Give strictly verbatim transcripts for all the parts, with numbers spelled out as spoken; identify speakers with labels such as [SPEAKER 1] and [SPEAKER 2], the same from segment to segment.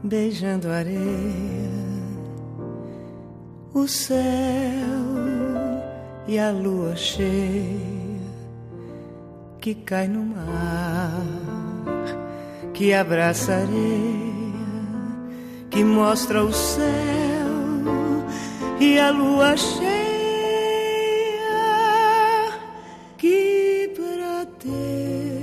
[SPEAKER 1] beijando a areia, o céu e a lua cheia que cai no mar, que abraça a areia, que mostra o céu e a lua cheia que prateia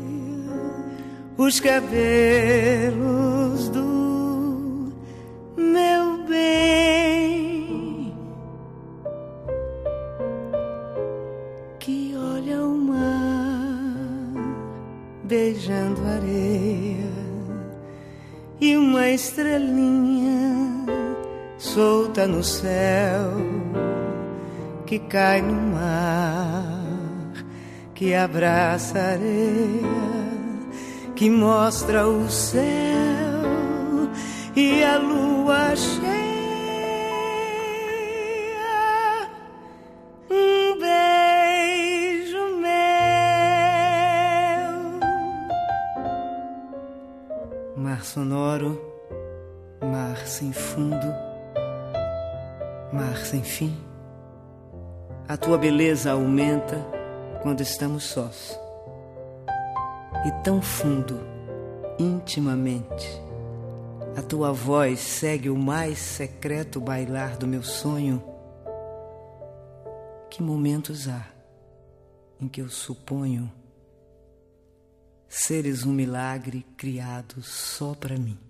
[SPEAKER 1] os cabelos do meu bem, que olha o mar beijando a areia e uma estrelinha solta no céu que cai no mar, que abraça a areia, que mostra o céu e a lua cheia. Um beijo meu. Mar sonoro, mar sem fundo, mar sem fim. A tua beleza aumenta quando estamos sós. E tão fundo, intimamente, a tua voz segue o mais secreto bailar do meu sonho. Que momentos há em que eu suponho seres um milagre criado só pra mim.